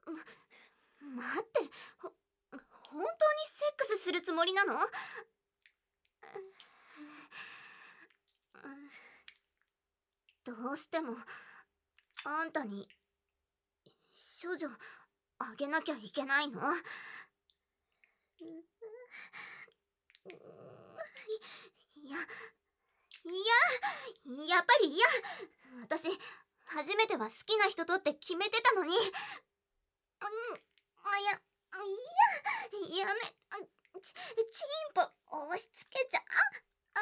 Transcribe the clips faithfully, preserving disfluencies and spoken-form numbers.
待って、ほ本当にセックスするつもりなの？どうしてもあんたに処女あげなきゃいけないの？いや、いや、やっぱり嫌。私初めては好きな人とって決めてたのに。うん、あ、いや、いや、やめ、ち、チンポ押し付けちゃ、あ、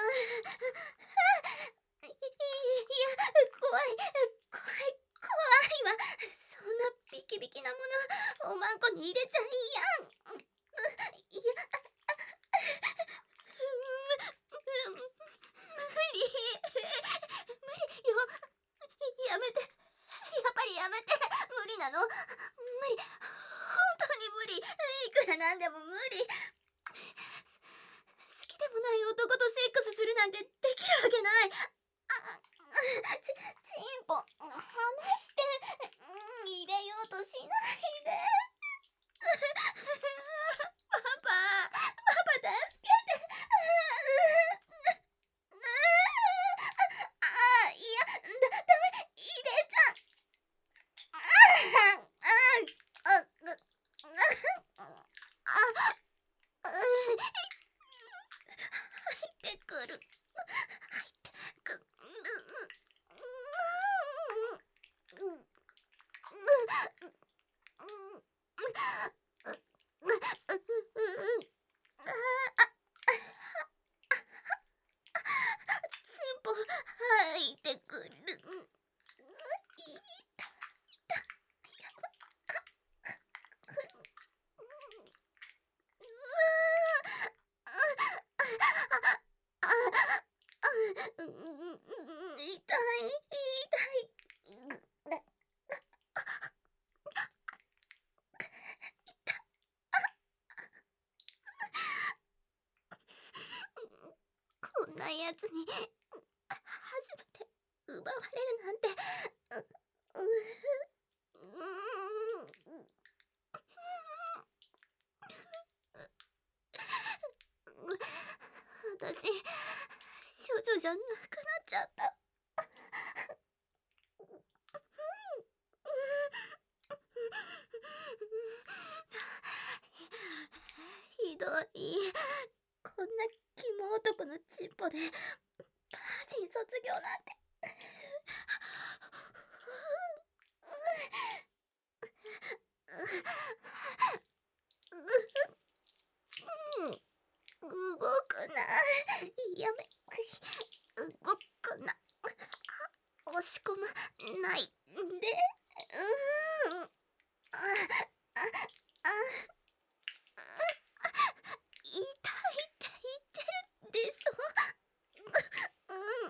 いや、怖い、怖い、怖いわ。そんなビキビキなものおまんこに入れちゃいやん。いや、無理、無理よ。やめて、やっぱりやめて。無理なの、無理、本当に無理。いくらなんでも無理。好きでもない男とセックスするなんてできるわけない。あ、ち、チンポ離して、うん、入れようとしないで。パパ、パパ助けて。あ、いや、だ、ダメ、入れちゃう。ああ、あ、あ、入ってくる。入ってくる。チンポ入ってくる。痛い、痛い。こんなやつに初めて奪われるなんて。う、う、う、私処女じゃなくなっちゃった。ひどい。こんなキモ男のチンポでバージン卒業なんて。動くな。やめ、動くな。押し込まないで。うーん。あ、あ、あ、痛いって言ってるでしょ。うん。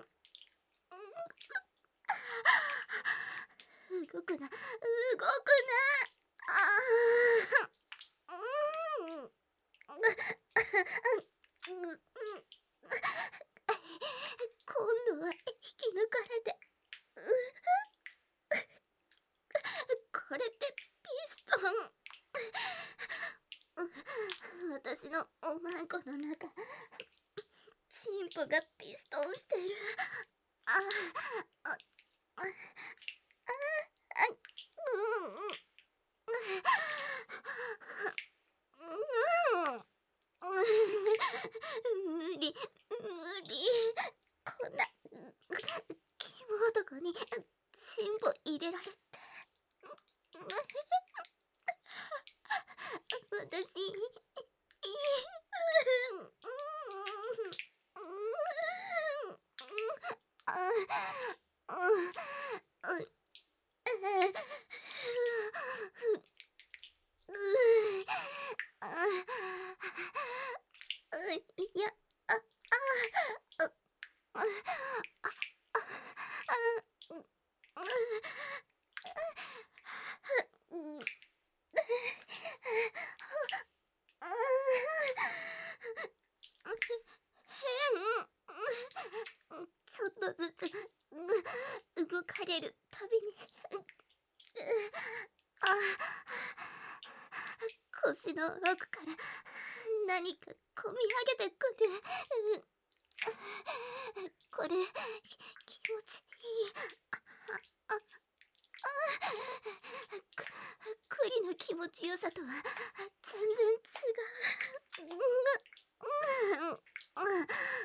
動くな、動くな。ああ。うん。今度は引き抜かれて。これってピストン。私のおまんこの中、チンポがピストンしてる。ああ、あ、あ、あ、うん、うん、無理、無理。こんなキモ男にチンポ入れられて。私、いや、あ、あ、あ、あ、ちょっとずつ動かれるたびに、あ、 腰の奥から何かこみ上げてくる。これ気持ちいい。ああく栗の気持ちよさとは全然違う。うんうんうん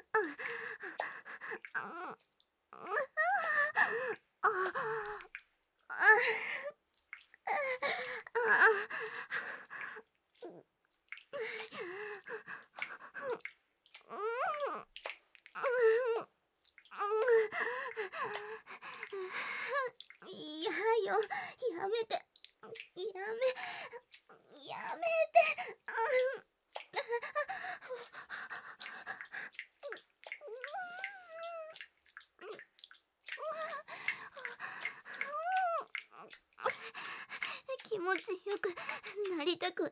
いやよ、やめて、やめ、やめて。気持ちよくなりたくない。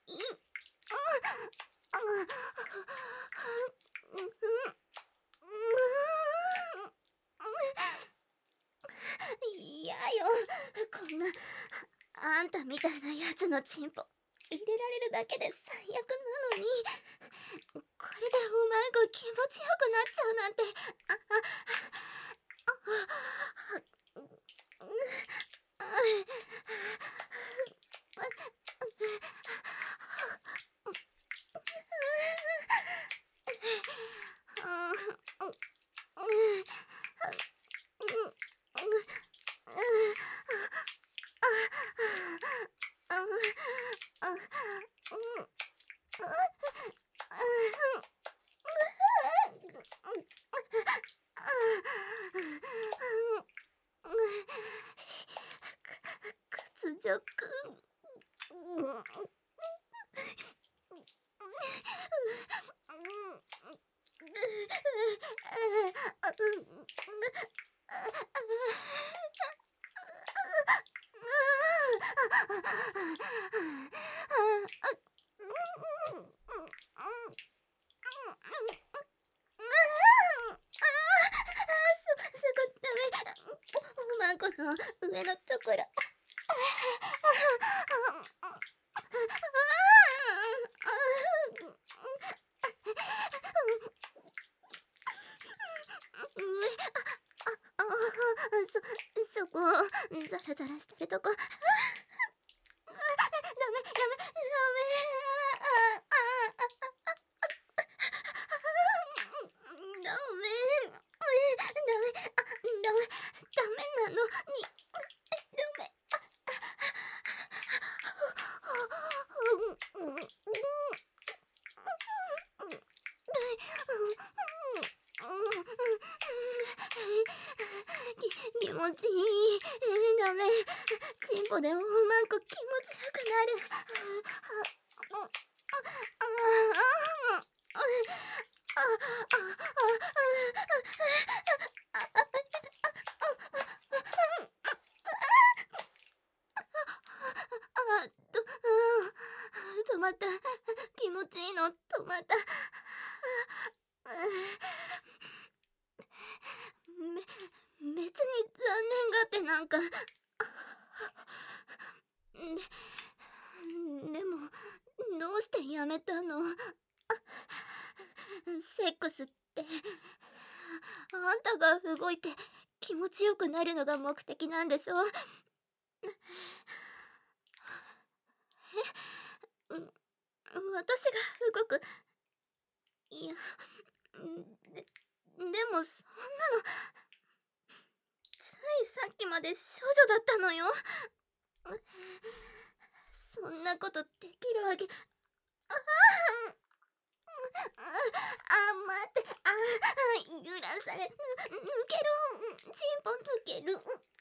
いやよ、こんなあんたみたいなやつのチンポ入れられるだけで最悪なのに、これでおまんこ気持ちよくなっちゃうなんて。ああ屈辱。おまんこの上のところ。そ、そこ、ザラザラしてるとこ。ダメ、やめ、ダメ。ダメ、ダメ、ダメ、ダメなのに、ダメ。き気持ちいい。ダメ。チンポでおまんこ気持ちよくなる。あと、止まった。気持ちいいの止まった。べ、別に残念がってなんか。で、でも、どうしてやめたの？セックスって、あんたが動いて気持ちよくなるのが目的なんでしょ？え？う、私が動く。いや、で、でもそんなの、ついさっきまで少女だったのよ。そんなことできるわけ。ああ、あ、待って、ああ、揺らされ、ぬ抜ける、チンポ抜ける。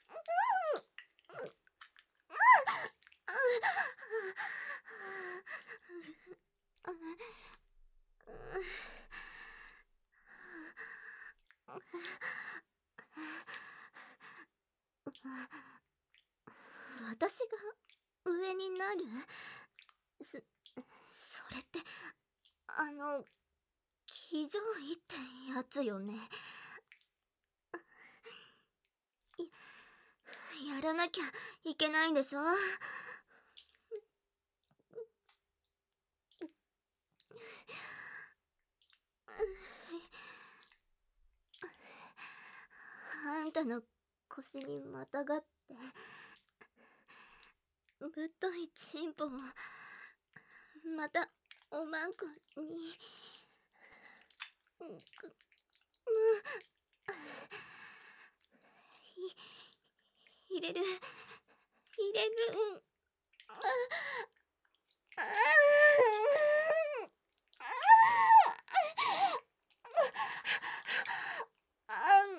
私が上になる？そ、それって、あの、騎乗位ってやつよね。やらなきゃいけないんでしょ？ あんたの腰にまたがってぶっといチンポをまたおまんこにくむひ入れる入れるあああ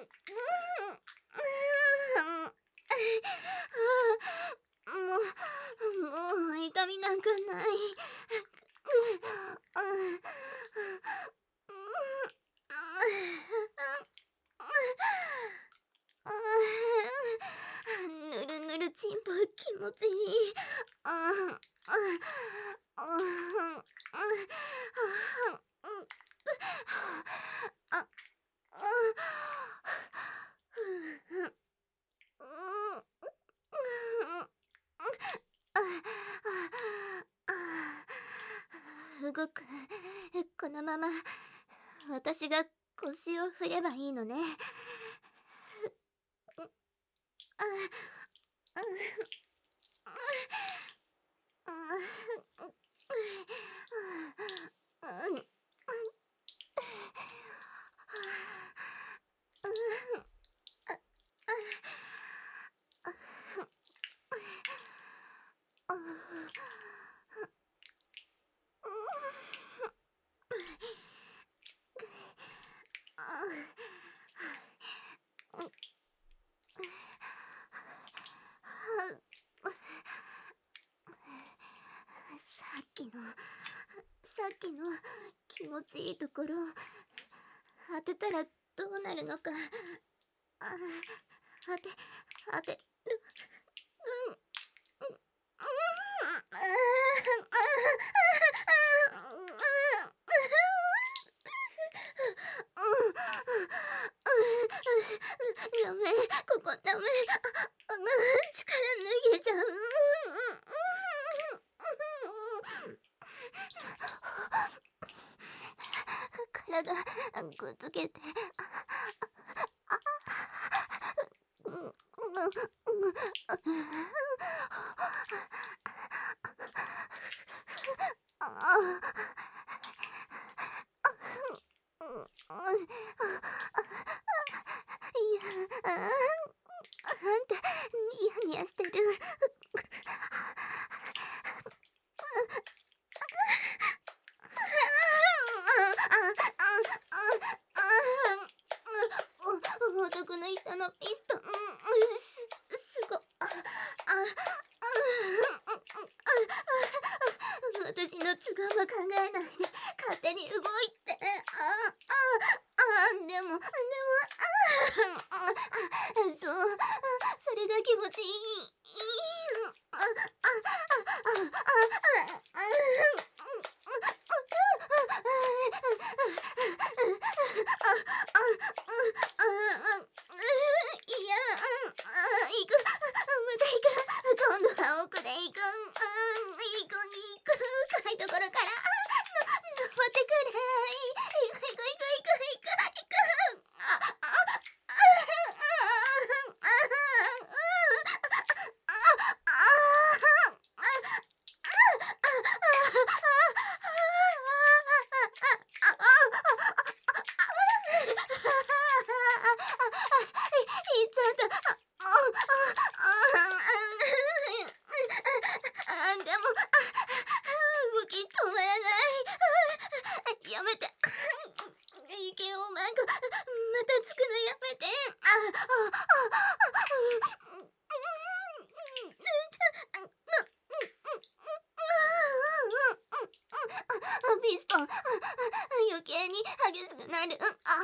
もうもう痛みなんかない。ぬるぬるチンポ気持ちいい。動く。このまま私が腰を振ればいいのね。さっきのさっきの気持ちいいところ当てたらどうなるのか。あ当て当てる。うんダメ、ここダメ。力抜けちゃう。体くっつけて。あんたニヤニヤしてる。男の人のピストン、すすご私の都合も考えないで勝手に動いて。ああでもでもそうそれが気持ちいい。いや行くまた行く。今度は奥で行く。行く行く深いところから登ってくれ。行く行く行く行く行く行く。いっちゃった。でも動き止まらない。やめて。いけおまんこまたつくのやめて。ピストン余計に激しくなる。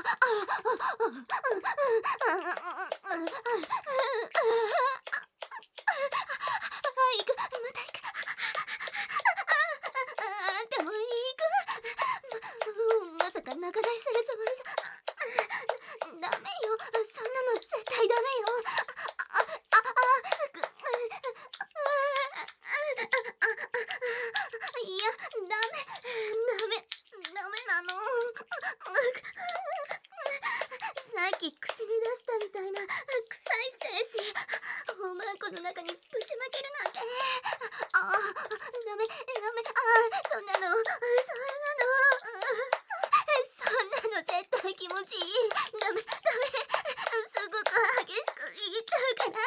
行くまた行く。でも行く。ままさか仲買いするつもりじゃダメよ。そんなの絶対ダメよ。いやダメダメダメなの。さっき口に出したみたいなそんなのそんなのそんなの絶対気持ちいい。ダメダメ、すごく激しく言っちゃうから。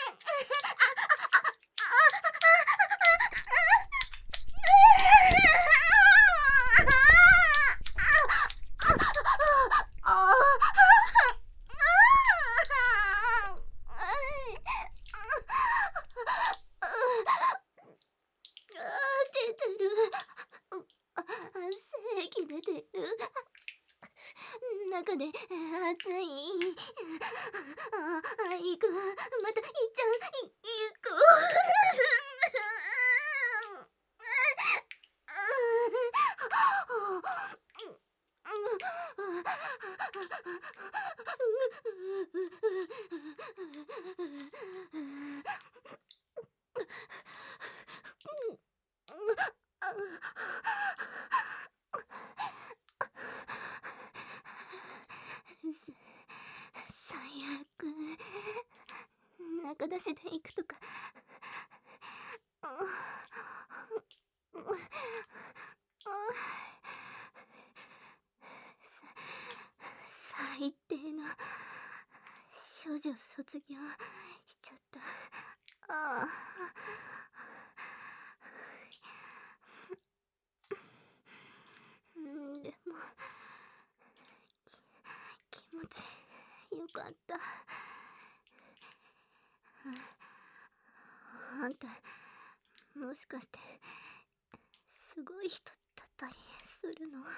出てる。咳出てる。中で熱い。ああ、行く。また行っちゃう。い行く。最悪。中出しで行くとか。最低の少女卒業しちゃった。ああ。でもき気持ちよかった。あんたもしかしてすごい人だったりするの？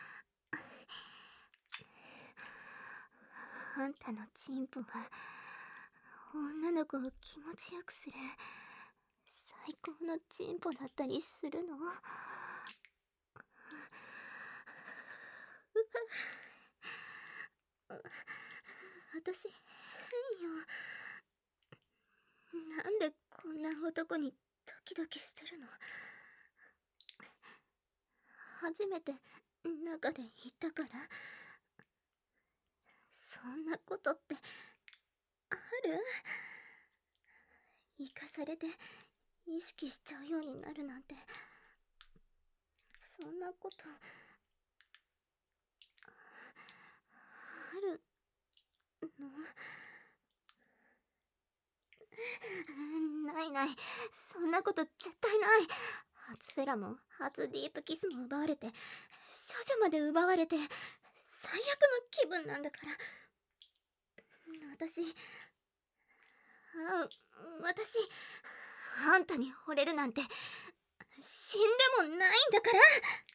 あんたのチンポは女の子を気持ちよくする最高のチンポだったりするの？私変よ。なんでこんな男にドキドキするの？初めて中で言ったから。そんなことってある？生かされて意識しちゃうようになるなんて、そんなことあるの？ないない、そんなこと絶対ない。初フェラも初ディープキスも奪われて、少女まで奪われて、最悪の気分なんだから。私あ私あんたに惚れるなんて死んでもないんだから。